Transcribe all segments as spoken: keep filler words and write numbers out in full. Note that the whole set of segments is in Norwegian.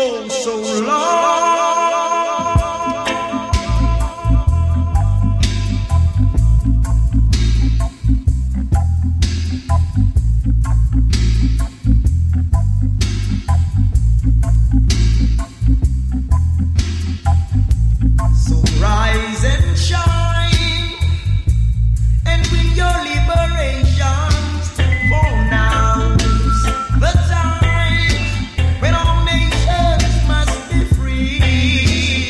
so, so long. So rise and shine and win your liberations, for now's the time when all nations must be free.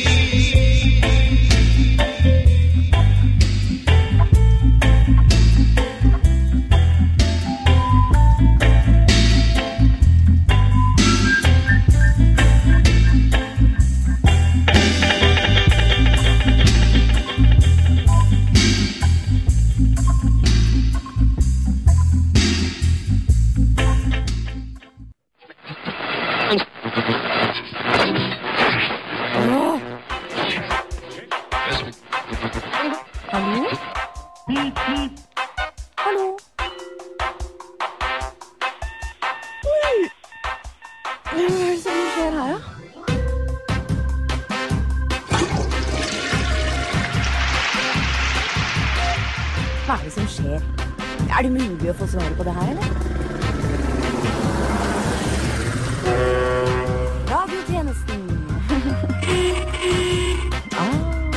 Hallo? Hallo? Oi! Hva er det som skjer her, da? Hva er det som skjer? Er det mulig å få svar på det her, eller? Radiotjenesten. ah.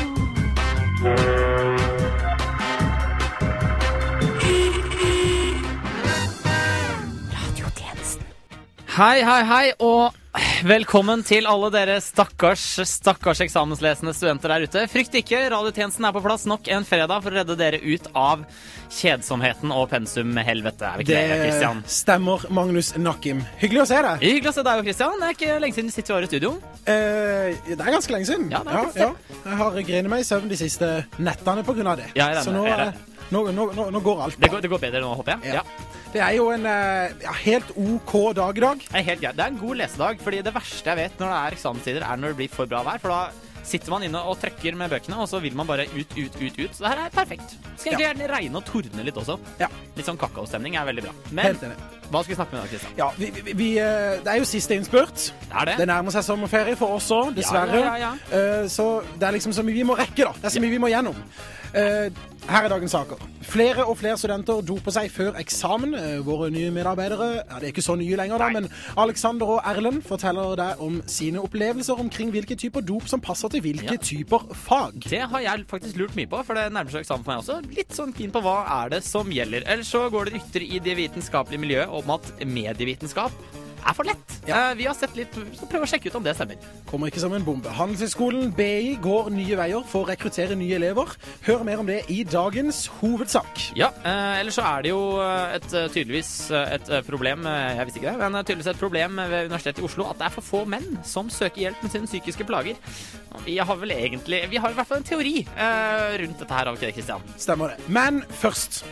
Hei, hei, hei, og velkommen til alle dere stakkars, stakkars eksamenslesende studenter der ute. Frykt ikke, radiotjenesten er på plass nok en fredag for å redde dere ut av kjedsomheten og pensum-helvete. Er vi ikke det, Kristian? Det stemmer, Magnus Nakkim. Hyggelig å se deg. Hyggelig å se deg, Kristian. Det er ikke lenge siden vi sitter her i studio. Eh, det er ganske lenge siden. Ja, det er ja, ja. Jeg har grenet meg i søvn de siste nettene på grunn av det. Ja, jeg Så nå, regner. nå, nå, nå, nå går alt bra. Det går, det går bedre nå, håper jeg. Ja. Det er jo en ja, helt ok dag i dag. Det er helt greit. Det er en god lesedag, fordi det verste jeg vet når det er eksamenstider, er når det blir for bra vær, for da sitter man inne og trykker med bøkene, og så vil man bare ut, ut, ut, ut. Så det her er perfekt. Skal egentlig Ja. gjerne regne og tordne litt også. Ja. Litt sånn kakaostemning er veldig bra. Men Helt enig. hva skal vi snakke med i dag, Kristian? Ja, vi, vi, vi, eh, det er jo siste innspurt. Det er det. Det nærmer seg sommerferie for oss også, dessverre. Ja, ja, ja, Eh, Så det er liksom så mye vi må rekke, da. Det er så mye vi må gjennom. Eh, Her er dagens saker. Flere og flere studenter doper seg før eksamen. Eh, Våre nye medarbeidere, ja, det er ikke så nye lenger da, Nei. men Alexander og Erlend forteller deg om sine opplevelser omkring hvilke typer dop som passer til hvilke Ja. typer fag. Det har jeg faktisk lurt mye på, for det nærmer seg eksamen for meg også. Litt sånn keen på hva er det som gjelder. Ellers så går det rykter i det vitenskapelige miljøet om at medievitenskap er for lett. Ja. Eh, Vi har sett litt, så prøv å sjekke ut om det stemmer. Kommer ikke som en bombe. Handelshøyskolen B I går nye veier for å rekruttere nye elever. Hør mer om det i dagens hovedsak. Ja, eh, ellers så er det jo eh, et, eh, tydeligvis eh, et eh, problem, eh, jeg visste ikke det, men eh, tydeligvis et problem ved Universitetet i Oslo at det er for få menn som søker hjelp med sine psykiske plager. Og Vi har vel egentlig, vi har i hvert fall en teori eh, rundt dette her, ok, Kristian? Stemmer det. Men først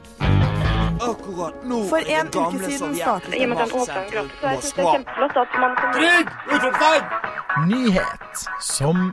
Akkurat nå For er en det gamle uke siden Sovjet- startet I og med at den åpner gratis, så jeg synes det er Moskva. kjempeflott at man kan... Krig! Utenfor feil! nyhet som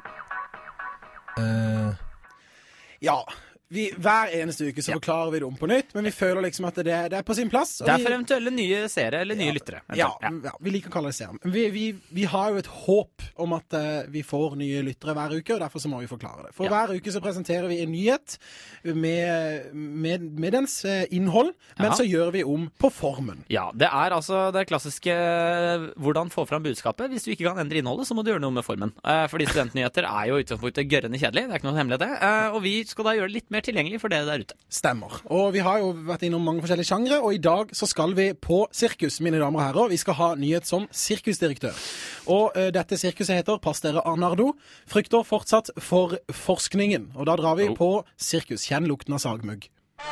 eh, Ja. Vi, hver eneste uke så Ja. forklarer vi det om på nytt, men vi føler liksom at det, det er på sin plass. og Det er vi- for eventuelle nye seere eller nye Ja. lyttere. Ja, eventuelt. ja, vi liker å kalle det serum. Vi, vi, vi har jo et håp om at eh, vi får nye lyttere hver uke, og derfor så må vi forklare det. For Ja. hver uke så presenterer vi en nyhet med, med, med dens eh, innhold, men Ja. så gjør vi om på formen. Ja, det er altså det klassiske eh, hvordan få fram budskapet. Hvis du ikke kan endre innholdet, så må du gjøre noe med formen. Eh, Fordi studentnyheter er jo i utgangspunktet gørrende kjedelig. Det er ikke noe hemmelig det. Eh, Og vi skal da gjøre det litt mer tilgjengelig for dere der ute. Stemmer. Og vi har jo vært innom mange forskjellige sjangre, og i dag så skal vi på sirkus, mine damer og herrer. Vi skal ha nyhet som sirkusdirektør. Og eh, dette sirkuset heter Pass dere Arnardo. Frykter fortsatt for forskningen. Og da drar vi Oh. på sirkus. Kjenn lukten av sagmugg.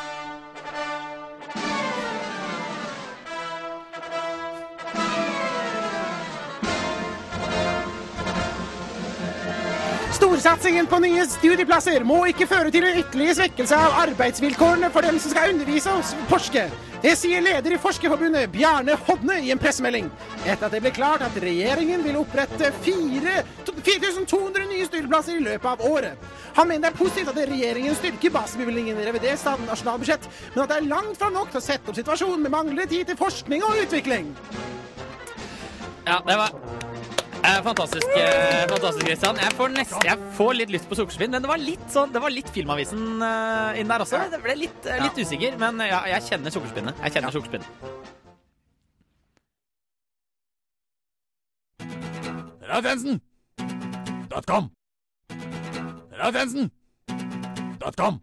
Storsatsingen på nye studieplasser må ikke føre til en ytterligere svekkelse av arbeidsvilkårene for dem som skal undervise oss forske. Det sier leder i Forskerforbundet, Bjarne Hodne, i en pressemelding. Etter at det ble klart at regjeringen vil opprette fire tusen to hundre nye studieplasser i løpet av året. Han mener det er positivt at regjeringen styrker basebevilgningen i revidert nasjonalbudsjett, men at det er langt fra nok til å sette opp situasjonen med manglende tid til forskning og utvikling. Ja, det var Eh, fantastisk, eh, fantastisk, Christian. Jeg får, nest, jeg får litt lyst på sukkerspinn, men det var litt sånn, det var litt Filmavisen uh, inn der også. Det ble litt, uh, litt usikker, men ja, jeg kjenner sukkerspinnet. Jeg kjenner ja. sukkerspinnet. Radiotensen dot com Radiotensen dot com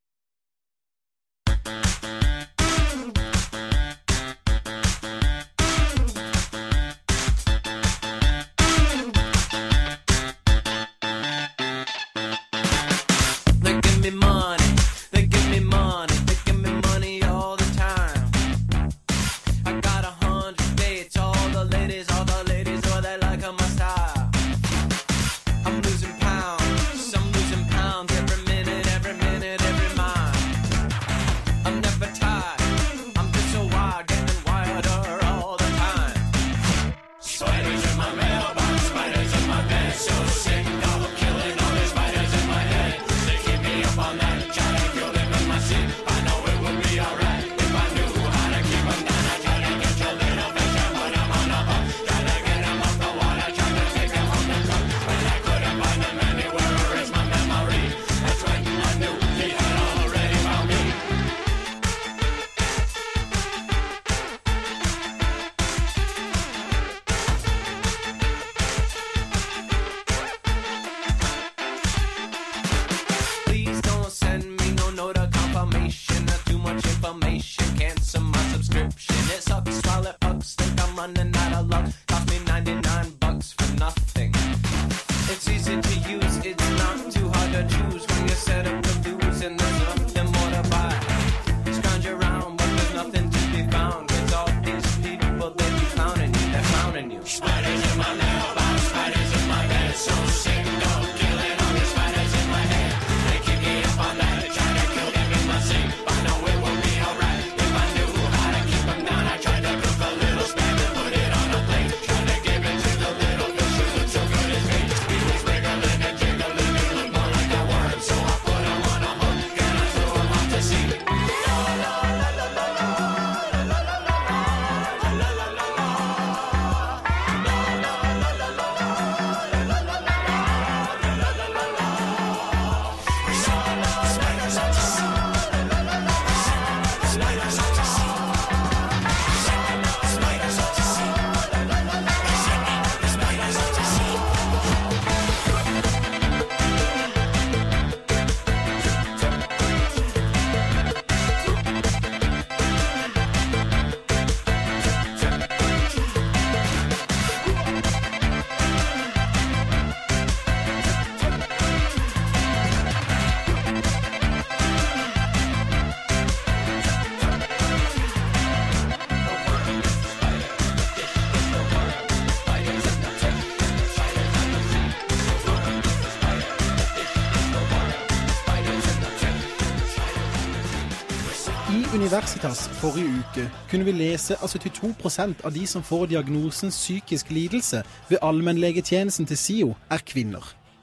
Universitas forrige uke kunne vi lese at syttito prosent av de som får diagnosen psykisk lidelse ved allmennlegetjenesten til S I O er kvinner.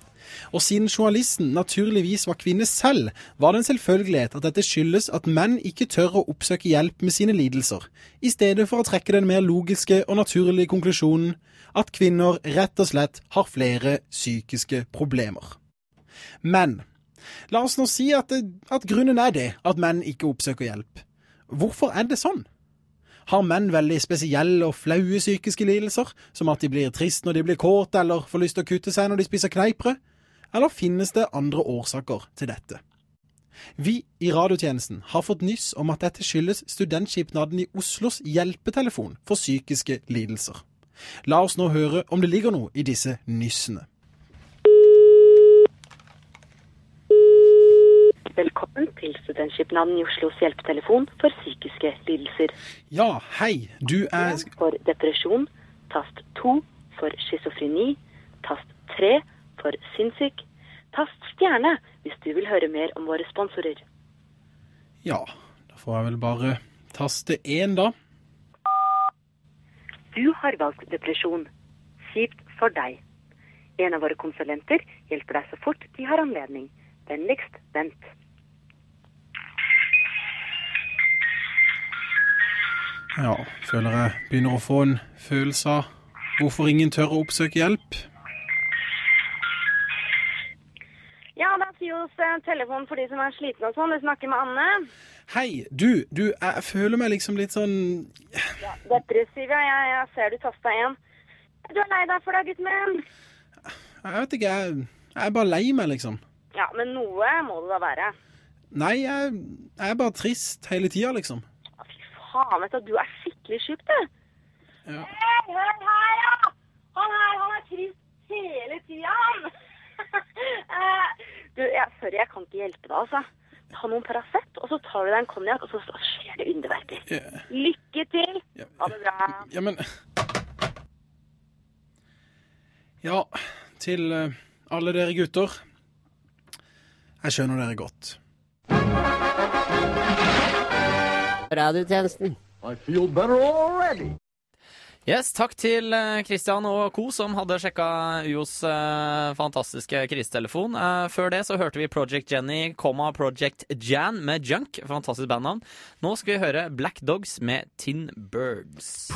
Og siden journalisten naturligvis var kvinne selv, var det en selvfølgelighet at dette skyldes at menn ikke tør å oppsøke hjelp med sine lidelser, i stedet for å trekke den mer logiske og naturlige konklusjonen at kvinner rett og slett har flere psykiske problemer. Men la oss nå si at, at grunnen er det at menn ikke oppsøker hjelp. Hvorfor er det sånn? Har menn veldig spesielle og flaue psykiske lidelser, som at de blir trist når de blir kåt eller får lyst til å kutte seg når de spiser kneippbrød? Eller finnes det andre årsaker til dette? Vi i radiotjenesten har fått nyss om at dette skyldes studentskipnaden i Oslos hjelpetelefon for psykiske lidelser. La oss nå høre om det ligger noe i disse nyssene. Velkommen til studentskipnaden i Oslos hjelpetelefon for psykiske lidelser. Ja, hei, du er... For depresjon, tast to. For schizofreni, tast tre. For sinnssyk, tast stjerne hvis du vil høre mer om våre sponsorer. Ja, da får jeg vel bare taste én da. Du har valgt depresjon. Kjipt for deg. En av våre konsulenter hjelper deg så fort de har anledning. Vennligst vent. Ja, føler jeg begynner å få en følelse av Hvorfor ingen tør å oppsøke hjelp? Ja, det er Fios eh, telefon for de som er slitne og sånn. Du snakker med Anne. Hei, du, du, jeg føler meg liksom litt sånn... Ja, depressiv, ja. Jeg, jeg ser du tastet en. Du er lei deg for deg, gutten min. Jeg vet ikke, jeg, jeg er bare lei meg, liksom. Ja, men noe må det da være. Nei, jeg, jeg er bare trist hele tiden, liksom. Å, fy faen, vet du, du er skikkelig syk, du. Ja. Hei, hør her, ja! Han her, han er trist hele tiden. uh, du, ja, sorry, jeg kan ikke hjelpe deg, altså. Ta noen Paracet, og så tar du deg en konjak, og så skjer det underverker. Ja. Lykke til! Ja. Ha det bra. Ja, men... Ja, til uh, alle dere gutter. Jeg skjønner dere godt. Radiotjenesten. I feel better already. Yes, takk til eh, Christian og Co som hadde sjekket U O's eh, fantastiske krisetelefon. Eh, før det så hørte vi Project Jenny, Project Jan med Junk, fantastisk bandnavn. Nå skal vi høre Black Dogs med Tin Birds.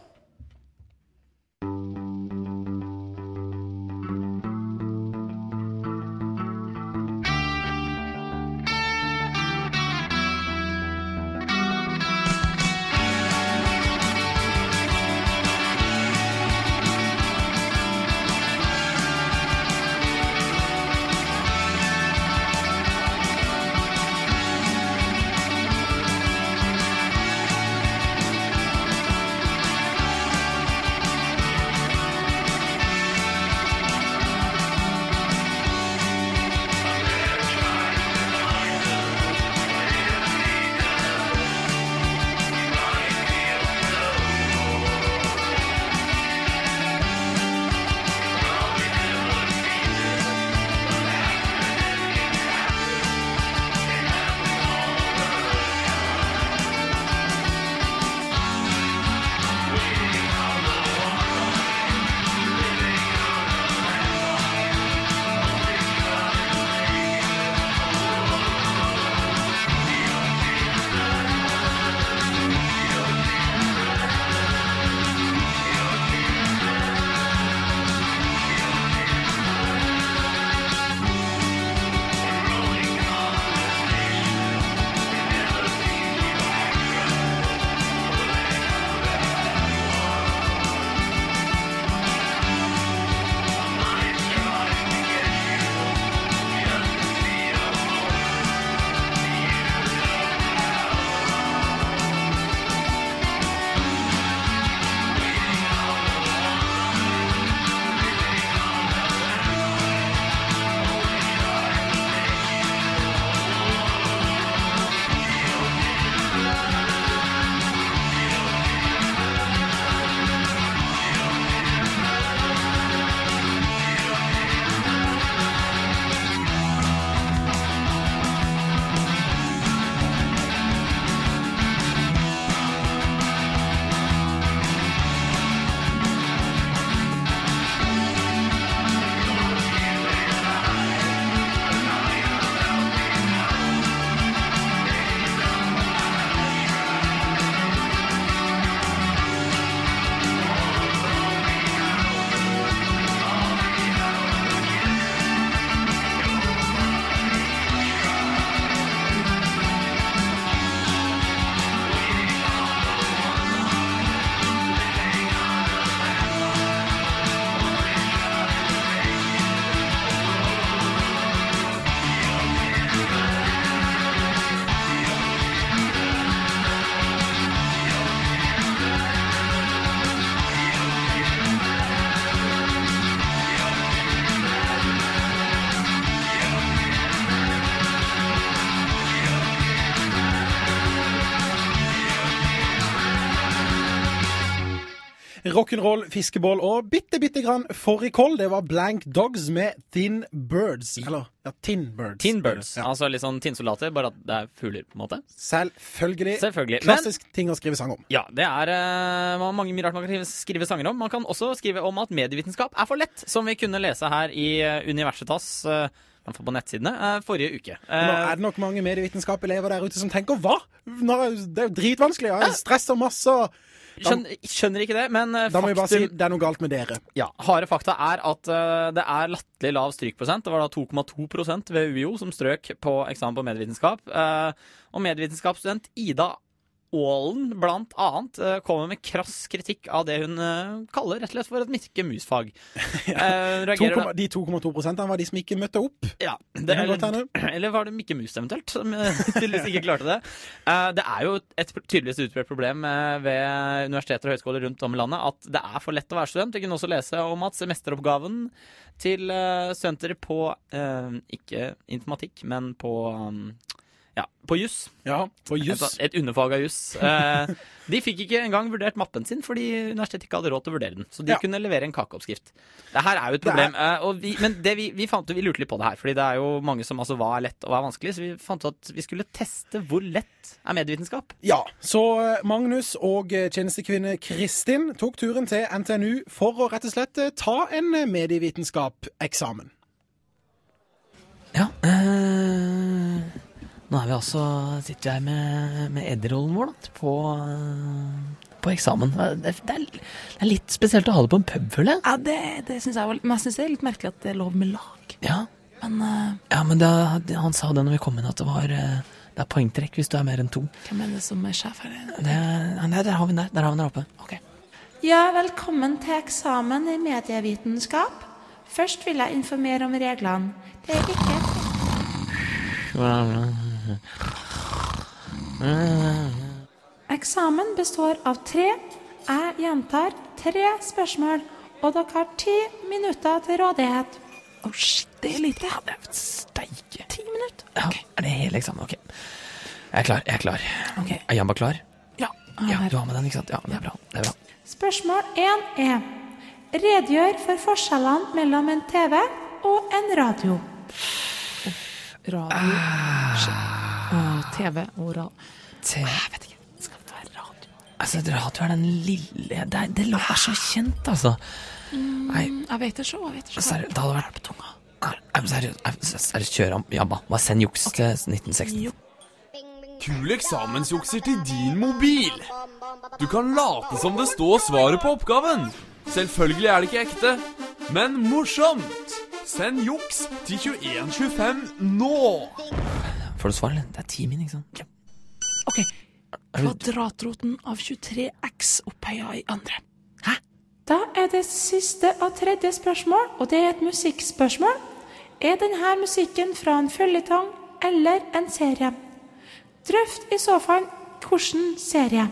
Rock'n'roll, fiskebål og bitte, bitte grann fårikål. Det var Blank Dogs med Thin Birds. Eller, ja, Tin Birds. Tin Birds, ja. Altså litt sånn tinnsoldater, bare at det er fugler, på en måte. Selvfølgelig. Selvfølgelig. Klassisk Men, ting å skrive sang om. Ja, det er uh, mange mye rart man kan skrive sanger om. Man kan også skrive om at medievitenskap er for lett, som vi kunne lese her i uh, Universitas, uh, på nettsidene, uh, forrige uke. Uh, Nå er det nok mange medievitenskap-elever der ute som tenker, hva? Nå, det er jo dritvanskelig, jeg stresser masse. Skjønner, skjønner ikke det, men uh, Da må vi bare si faktum, det er noe galt med dere. ja, harde fakta er at uh, det er latterlig lav strykprosent. Det var da to komma to prosent ved U I O som strøk på eksamen på medvitenskap. Uh, og medvitenskapsstudent Ida Aalen, blant annet, uh, kommer med krass kritikk av det hun uh, kaller rett og slett for et Mikke Mus-fag. Uh, reagerer da- De to komma to prosentene var de som ikke møtte opp. Ja, det, Det kan godt eller, hende. eller var det Mikke Mus eventuelt, som eh, tydeligvis ikke klarte det. Eh, det er jo et tydeligvis utbredt problem eh, ved universiteter og høyskoler rundt om i landet at det er for lett å være student. Vi kunne også lese om at semesteroppgaven til eh, studenter på, eh, ikke informatikk, men på, um, ja, på juss, Ja, for et, juss. et underfag av juss, eh, de fikk ikke engang vurdert mappen sin fordi universitetet ikke hadde råd til å vurdere den. Så de Ja. kunne levere en kakeoppskrift. Det her er jo et Det er- problem. eh, og vi, men det vi, vi fant jo, vi lurte litt på det her, fordi det er jo mange som altså hva er lett og hva er vanskelig, så vi fant ut at vi skulle teste hvor lett er medvitenskap. Ja, så eh, Magnus og eh, tjenestekvinne Kristin tok turen til N T N U for å rett og slett eh, ta en eh, medievitenskap-eksamen. Ja, eh, nå er vi altså, sitter vi her med, med Eddie-rollen vår da, på, eh, på eksamen. Det, det, er, det er litt spesielt å ha det på en pub, føler jeg. Ja, det, det synes jeg var Men jeg synes det er litt merkelig at det er lov med lag. Ja, Men uh, ja men det, det, han sa det når vi kom inn, at det var eh, det er poengtrekk hvis du er mer enn to. hvem er det som er sjef her? Det, nei, der har vi den der, der har vi den der oppe. Ok. Ja, velkommen til eksamen i medievitenskap. Først vil jeg informere om reglene. Det er ikke Eksamen består av tre, jeg gjentar, tre spørsmål, og dere har ti minutter til rådighet. Å, shit, det er lite. Ja, det er steike. Ti minutter? Ja, er det hele eksamen? Ok. Jeg er klar, jeg er klar. Ok. Er Jamba klar? Ja. Ja, her. du har med den, ikke sant? Ja, det er bra. Det er bra. Spørsmål én er redegjør for forskjellene mellom en T V og en radio. Radio, og T V og radio. T- Jeg vet ikke, skal det være radio? Altså, radio er den lille... Det, er- det låter så kjent, altså. Nei, Jeg vet det så, jeg vet det så. seriøst, det hadde vært på tunga. Nei, nei, seriøst, nei, seriøst, kjør om Jamba. Hva send juks til nitten seksti? Kul eksamensjukser til din mobil. Du kan late som det står svaret på oppgaven. Selvfølgelig er det ikke ekte, men morsomt. Send juks til tjueen tjuefem nå. Får du svar, eller? Det er ti min, ikke sant? Ja. Ok, kvadratroten av tjuetre x opphøya i andre. Hæ? Da er det siste og tredje spørsmål, og det er et musikkspørsmål. Er denne musikken fra en føljetong eller en serie? Drøft i så fall hvilken serie.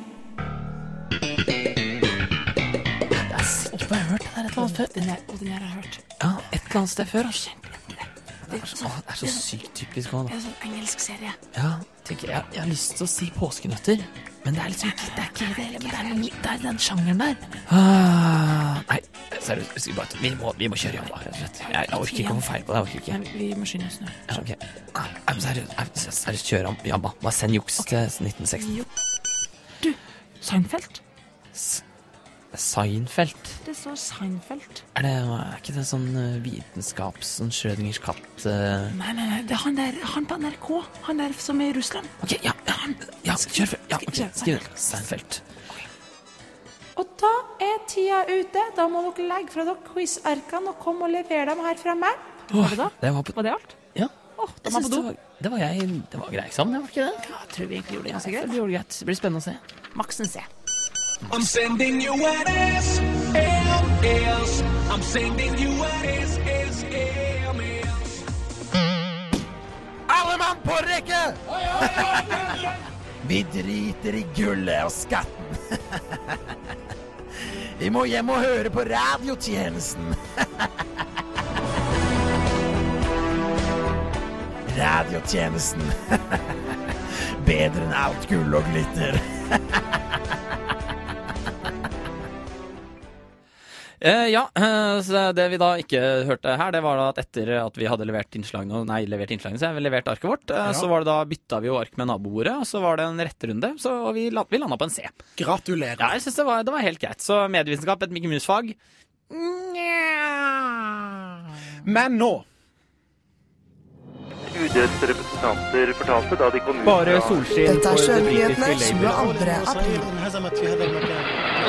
Jeg er sikker på jeg har hørt det der et eller annet før. Den her, og den her har jeg hørt. Ja, et eller annet sted før. Altså. Det er så, å, det er så sykt typisk også, Det da. er en sånn engelsk serie. Ja, tenker jeg, jeg har lyst til å si påskenøtter, men det er liksom ikke, det er ikke det, men det er, noe, det er den sjangeren der. Ah, nei, seriøst, vi, bare, vi, må, vi må kjøre Jamba, rett og slett. Jeg, jeg orker ikke å få feil på det, jeg orker ikke. Nei, vi må skynde oss nå. Ja, ok. Nei, nei, men seriøst, nei, seriøst, kjør Jamba. Bare send juks til nitten seksti. Jo. Du, Seinfeld. Seinfeld. Det står Seinfeld. Er, det, er ikke det sånn uh, vitenskaps, sånn Schrødingers katt? Uh... Nei, nei, nei, det er han der, han på N R K. Han der som er i Russland. Ok, ja, ja, ja, kjør før. Ja, ok, Skriv- skriv det. Seinfeld. Og da er tida ute. Da må dere legge fra dere quiz-arkene og komme og levere dem her fremme. Var det da? Det var på... Var det alt? Ja. Åh, Jeg de er synes på do. det, var, det var jeg, det var grei eksamen, det var ikke det? Ja, jeg tror vi egentlig gjorde det ganske Det greit. gjorde det greit. Det blir spennende å se. Maksen C. I'm sending you an S M S. I'm sending you an S M S. Alle mann på rekke! Vi driter i gullet og skatten. Vi må hjem og høre på radiotjenesten. Radiotjenesten. Bedre enn alt gull og glitter. Eh, ja, eh, så det vi da ikke hørte her, det var da at etter at vi hadde levert innslagene, nei, levert innslagene, så vi levert arket vårt, eh, så var det da, bytta vi jo ark med nabobordet, og så var det en retterunde, så vi, la, vi landet på en C. Gratulerer. Ja, jeg synes det var, det var helt greit. Så medievitenskap, et Mikke Mus-fag. Men nå Studiets representanter fortalte da de kom ut Bare fra solskinn Dette er for det Studentnyhetene britiske label. tjueandre april.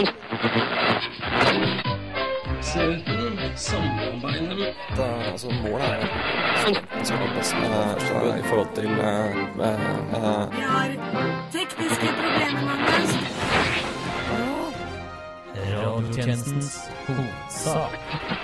Da, altså, målet er jo sånn, så det best med i forhold til uh, uh, Vi har tekniske problemer, Magnus. Radiotjenestens hovedsak.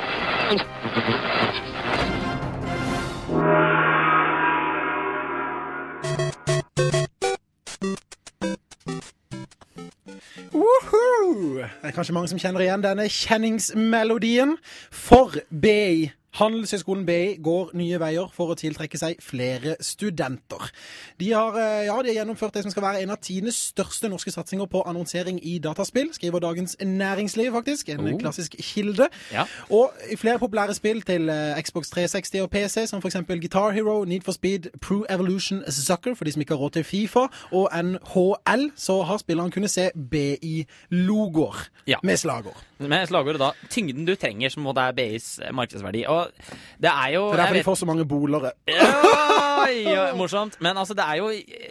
Woohoo! Det er kanskje mange som kjenner igjen denne kjenningsmelodien. For B I, Handelshøyskolen B I, går nye veier for å tiltrekke seg flere studenter. De har, ja, de har gjennomført det som skal være en av tidenes største norske satsinger på annonsering i dataspill, skriver Dagens Næringsliv faktisk, en oh. klassisk kilde. Ja. Og i flere populære spill til Xbox tre seksti og P C, som for eksempel Guitar Hero, Need for Speed, Pro Evolution Soccer, for de som ikke har råd til FIFA, og N H L, så har spilleren kunnet se B I-logoer ja. med slagord. Med slagord, da. Tyngden du trenger, som må det er B Is markedsverdi. Og det er jo... Det er derfor vet... de får så mange bolere. Ja, ja, morsomt. Men altså, det er jo...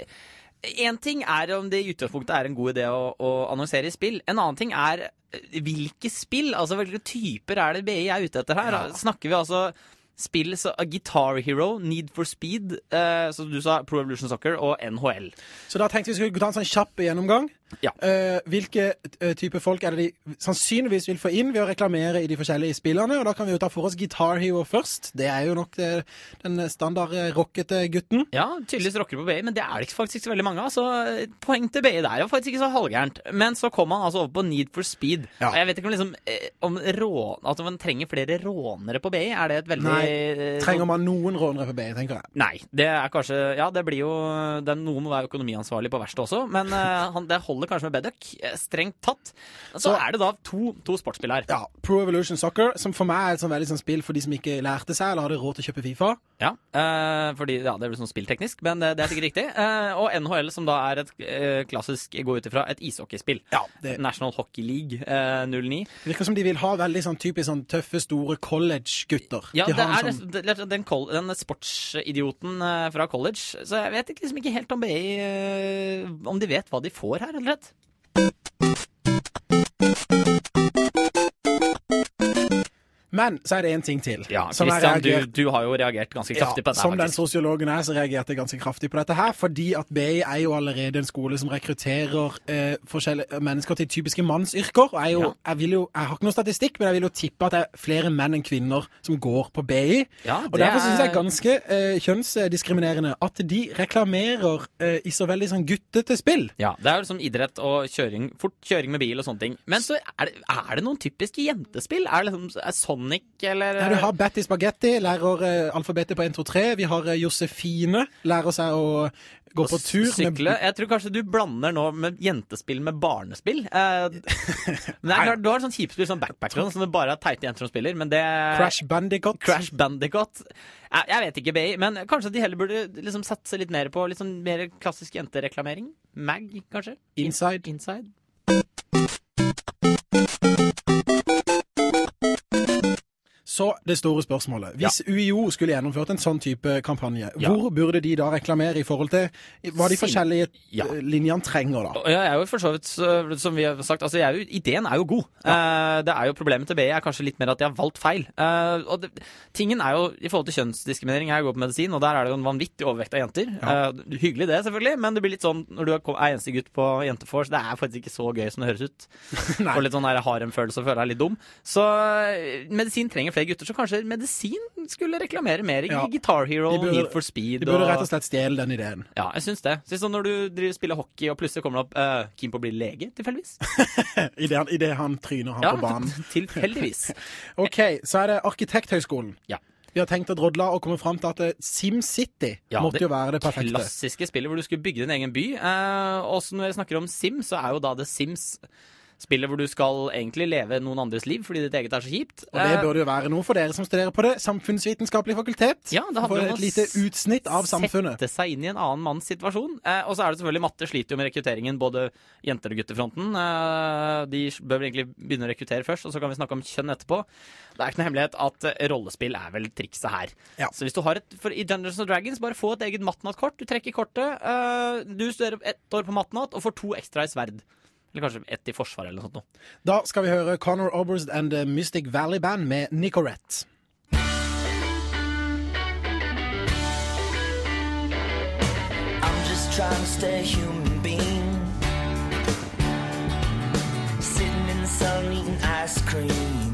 En ting er om det i utgangspunktet er en god idé å, å annonsere i spill. En annen ting er hvilke spill, altså hvilke typer er det B I er ute etter her? Ja. Snakker vi altså... Spill, så Guitar Hero, Need for Speed, eh, som du sa, Pro Evolution Soccer og N H L. Så da tenkte vi skulle ta en sånn kjapp gjennomgang. Ja. Uh, hvilke uh, type folk er det de sannsynligvis vil få inn ved å reklamere i de forskjellige spillene, og da kan vi jo ta for oss Guitar Hero først. Det er jo nok det, den standard rockete gutten. Ja, tydeligvis rocker på B I, men det er det faktisk ikke så veldig mange av, så poeng til B I der er jo faktisk ikke så halvgærent. Men så kommer han altså over på Need for Speed. Ja. Og jeg vet ikke om, liksom, om rån, at man trenger flere rånere på B I, er det et veldig... Nei, trenger man noen rånere på B I, tenker jeg. Nei, det er kanskje, ja, det blir jo, det er noen må være økonomiansvarlig på verste også, men uh, han, det holder kanskje med Bedduck, strengt tatt. Så, så er det da to, to sportsspill her. Ja, Pro Evolution Soccer, som for meg er et sånn veldig sånn spill for de som ikke lærte seg, eller hadde råd til å kjøpe FIFA. Ja, uh, fordi ja, det er vel sånn spillteknisk, men det, det er sikkert riktig. Uh, og N H L, som da er et uh, klassisk, går ut ifra et ishockeyspill. Ja, det... National Hockey League uh, null ni. Det virker som de vil ha veldig sånn typisk sånn tøffe, store college-gutter. Ja, de det er sånn... den, den, den sportsidioten uh, fra college, så jeg vet liksom ikke helt om B I, uh, om de vet hva de får her, eller rett. Men så er det en ting til. Ja, Kristian, du, du har jo reagert ganske kraftig ja, på dette. Som den sosiologen er, så reagerte jeg ganske kraftig på dette her, fordi at B I er jo allerede en skole som rekrutterer eh, forskjellige mennesker til typiske mannsyrker, og jeg, jo, ja. jeg, vil jo, jeg har ikke noen statistikk, men jeg vil jo tippe at det er flere menn enn kvinner som går på B I, ja, og derfor synes jeg er ganske eh, kjønnsdiskriminerende at de reklamerer eh, i så veldig sånn guttete spill. Ja, det er jo som idrett og kjøring, fort kjøring med bil og sånne ting, men så er det, er det noen typiske jentespill? Er det liksom, er sånn eller... Ja, du har Betty Spaghetti, lærer uh, alfabetet på en, to, tre. Vi har uh, Josefine, lærer seg å gå på tur. Sykle. Med... Jeg tror kanskje du blander nå med jentespill med barnespill. Uh, men er, du har sånn kjipspill som Backpacker, som det bare er teite jenter som spiller, men det... Crash Bandicoot. Crash Bandicoot. Jeg, jeg vet ikke, B I, men kanskje de heller burde liksom satse litt mer på litt sånn mer klassisk jentereklamering? Mag, kanskje? Inside. Inside. Så det store spørsmålet. Hvis ja. U I O skulle gjennomført en sånn type kampanje, ja. hvor burde de da reklamere i forhold til hva de forskjellige ja. linjene trenger da? Ja, jeg er jo for så vidt, som vi har sagt, altså jeg er jo, ideen er jo god. Ja. Uh, det er jo problemet til B I er kanskje litt mer at de har valgt feil. Uh, og det, tingen er jo, i forhold til kjønnsdiskriminering, jeg går på medisin, og der er det jo en vanvittig overvekt av jenter. Ja. Uh, hyggelig det, selvfølgelig, men det blir litt sånn, når du er eneste gutt på jentefors, det er faktisk ikke så gøy som det høres ut. Og litt sånn der harem-følelse og føler deg litt dum. Så medisin trenger flere gutter, så kanskje medisin skulle reklamere mer i ja. Guitar Hero, burde, Need for Speed. De burde og... rett og slett stjele den ideen. Ja, jeg synes det. Så sånn når du driver, spiller hockey, og plutselig kommer det opp uh, Kim på å bli lege, tilfeldigvis. I, det, I det han tryner han ja, på banen. Tilfeldigvis. Ok, så er det Arkitekthøgskolen. Ja. Vi har tenkt å drodle og komme frem til at SimCity ja, måtte jo være det perfekte. Ja, det klassiske spillet hvor du skulle bygge din egen by. Uh, også når jeg snakker om Sim, så er jo da det Sims... Spillet hvor du skal egentlig leve noen andres liv fordi ditt eget er så kjipt. Og det burde jo være noe for dere som studerer på det samfunnsvitenskapelige fakultet. Ja, det handler om et lite utsnitt av samfunnet. Sette seg inn i en annen manns situasjon. Eh, og så er det selvfølgelig matte sliter jo med rekrutteringen, både jenter- og guttefronten. Eh, de bør egentlig begynne å rekruttere først, og så kan vi snakke om kjønn etterpå. Det er ikke noe hemmelighet at rollespill er vel trikset her. Ja. Så hvis du har et, for i Dungeons and Dragons, bare få et eget matnatt-kort. Du trekker kortet, eh, du studerer ett år på matnatt og får to ekstra i sverd. Eller kanskje ett i forsvaret eller noe sånt. Da skal vi høre Conor Oberst and the Mystic Valley Band med Nicorette. I'm just trying to stay a human being, sitting in the sun eating ice cream,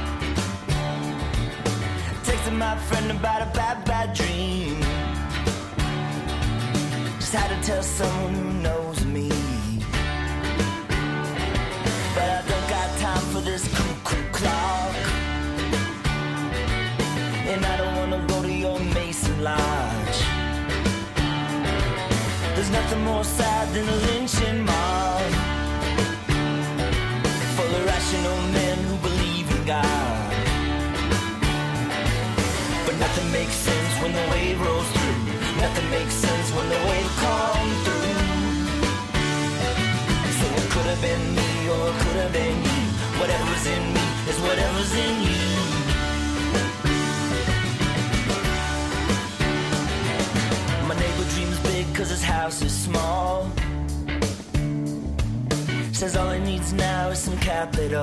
texting my friend about a bad, bad dream. Just had to tell someone who knows me, but I don't got time for this cuckoo clock, and I don't wanna go to your Mason Lodge. There's nothing more sad than a lynching mob, full of rational men who believe in God. But nothing makes sense when the wave rolls through. Nothing makes sense when the wave comes through. So it could have been me or it could have been you. Whatever's in me is whatever's in you. My neighbor dreams big cause his house is small. Says all he needs now is some capital.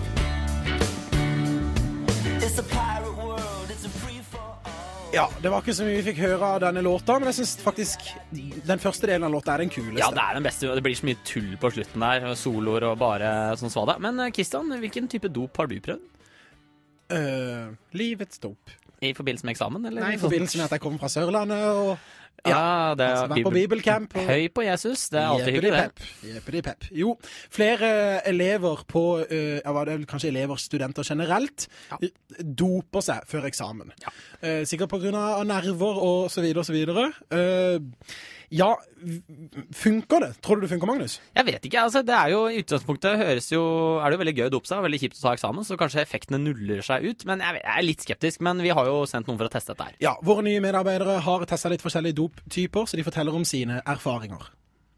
It's a pirate world, it's a free for all. Ja, det var ikke så mye vi fikk høre av denne låta, men jeg synes faktisk den første delen av låta er den kuleste. Ja, det er den beste. Det blir så mye tull på slutten der, soloer og bare sånn svada. Men Kristian, hvilken type dop har du prøvd? Uh, livets dop. I forbindelse med eksamen? Eller? Nei, i forbindelse med at jeg kommer fra Sørlandet og ja, det er altså, vært på bibelcamp. Og... Høy på Jesus, det er alltid hyggelig det. Jeppedi pep. Jo, flere elever på, uh, ja, var det kanskje elever, studenter generelt, ja. doper seg før eksamen. Ja. Uh, sikkert på grunn av nerver og så videre og så videre. Uh, ja, funker det? Tror du det funker, Magnus? Jeg vet ikke, altså det er jo i utgangspunktet høres jo, er det jo veldig gøy å dope seg, veldig kjipt å ta eksamen, så kanskje effektene nuller seg ut, men jeg er litt skeptisk, men vi har jo sendt noen for å teste dette her. Ja, våre nye medarbeidere har testet litt forskjellige doptyper, så de forteller om sine erfaringer.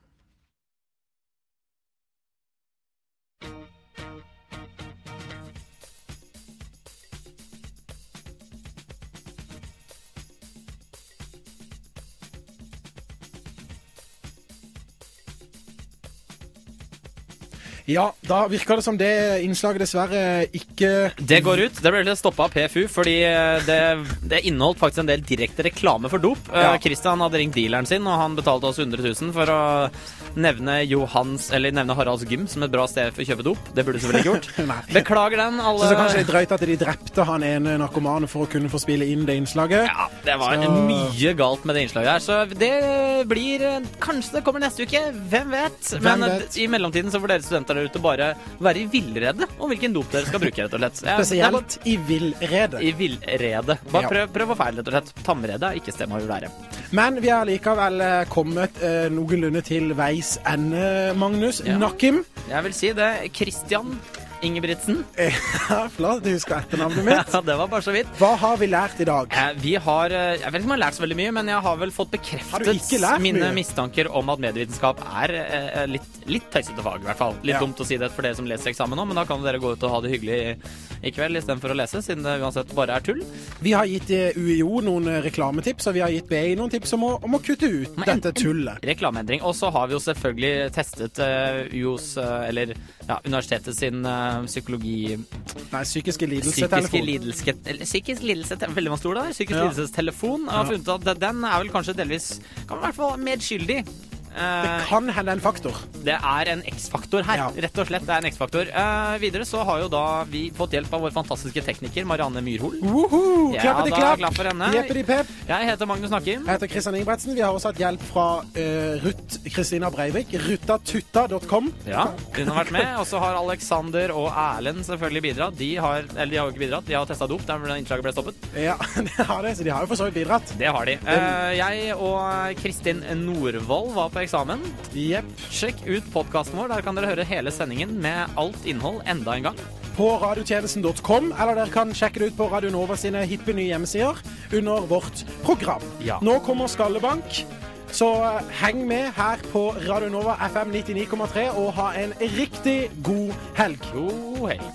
Ja, da virker det som det innslaget dessverre ikke... Det går ut. Det ble stoppet av P F U, fordi det, det inneholdt faktisk en del direkte reklame for dop. Ja. Kristian hadde ringt dealeren sin, og han betalte oss hundre tusen for å nevne Johans, eller nevne Haralds Gym som et bra sted for å kjøpe dop. Det burde du selvfølgelig ikke gjort. Beklager den, alle... Så det er kanskje litt drøyt at de drepte han ene narkomane for å kunne få spille inn det innslaget. Ja, det var så... mye galt med det innslaget her, så det blir... Kanskje det kommer neste uke, hvem vet? Hvem Men vet? i mellomtiden så får dere studenter der ute bare være i villrede om hvilken dop dere skal bruke, rett og slett. Spesielt bare... i villrede. I villrede. Bare Ja. prøv, prøv å feil, rett og slett. Tamrede er ikke sted man vil være. Men vi har likevel eh, kommet eh, noenlunde til veis ende, Magnus. Ja. Nakim. Jeg vil si det. Kristian Ingebrigtsen. Ja, flott, du husker etternavnet mitt. Ja, det var bare så vidt. Hva har vi lært i dag? Eh, vi har, eh, jeg vet ikke om jeg har lært så veldig mye, men jeg har vel fått Har du bekreftet ikke lært mine mye? mistanker om at medievitenskap er eh, litt, litt tøysete fag, i hvert fall. Litt Ja. dumt å si det for dere som leser eksamen nå, men da kan dere gå ut og ha det hyggelig i, i kveld i stedet for å lese, siden det uansett bare er tull. Vi har gitt eh, U I O noen eh, reklametips, og vi har gitt B I noen tips om å, om å kutte ut Men en- dette tullet. Reklameendring. Og så har vi jo selvfølgelig testet uh, U I Os, uh, eller ja, universitetet sin uh, psykologi... Nei, psykiske Psykiske lidelse-telefon. lidelse, eller, psykisk lidelse, veldig mange ord der. Psykisk Ja. lidelsestelefon. Jeg har Ja. funnet ut at den er vel kanskje delvis, kan i hvert fall medskyldig. Det Eh, kan hende en faktor. Det er en X-faktor her, Ja. rett og slett. Det er en X-faktor. Eh, videre så har jo da vi fått hjelp av vår fantastiske tekniker, Marianne Myrhol. Woohoo! Ja, Klappeti da, klapp! klapp for henne. Jeppedi pep! Jeg heter Magnus Nakim. Jeg heter Kristian Ingebretsen. Vi har også hatt hjelp fra uh, Ruth Kristina Breivik. Ruttatutta punktum com. Ja, hun har vært med. Og så har Alexander og Erlend selvfølgelig bidratt. De har, eller de har jo ikke bidratt, de har testet dop der innslaget ble stoppet. Ja, de har det, så de har jo for så vidt bidratt. Det har de. Eh, jeg og Kristin Nordvold var på eksamen. Jepp. Sjekk ut podcasten vår, der kan dere høre hele sendingen med alt innhold enda en gang. På radiotjenesten punktum com, eller dere kan sjekke det ut på Radio Nova sine hippe nye hjemmesider under vårt program. Ja. Nå kommer Skallebank, så eh, heng med her på Radio Nova F M nittini komma tre og ha en riktig god helg. God helg.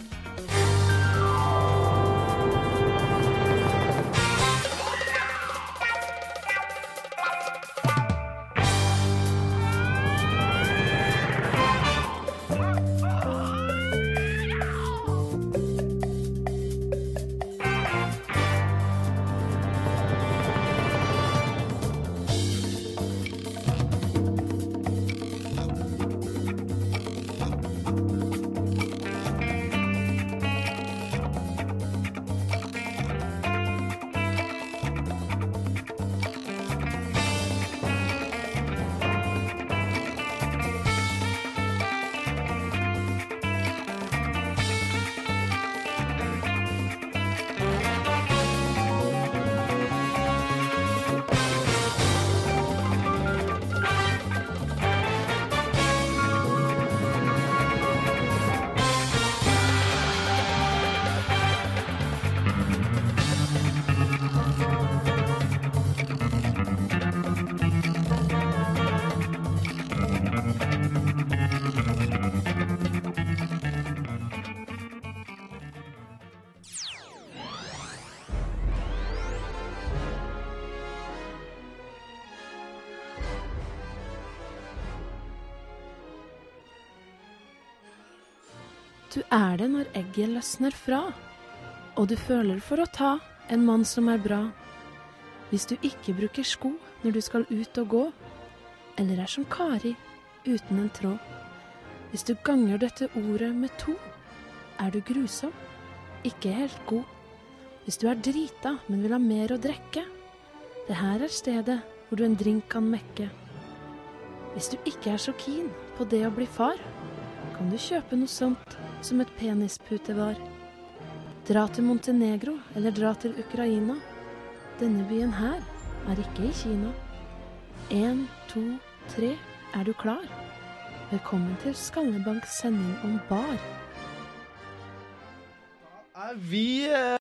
Du er det når egget løsner fra, og du føler for å ta en mann som er bra. Hvis du ikke bruker sko når du skal ut og gå, eller er som Kari uten en tråd. Hvis du ganger dette ordet med to, er du grusom, ikke helt god. Hvis du er drita, men vil ha mer å drekke, det her er stedet hvor du en drink kan mekke. Hvis du ikke er så keen på det å bli far, kan du kjøpe noe sånt som et penispute var. Dra til Montenegro eller dra til Ukraina. Denne byen her er ikke i Kina. En, to, tre, er du klar? Velkommen til Skallebanks sending om bar. Er vi...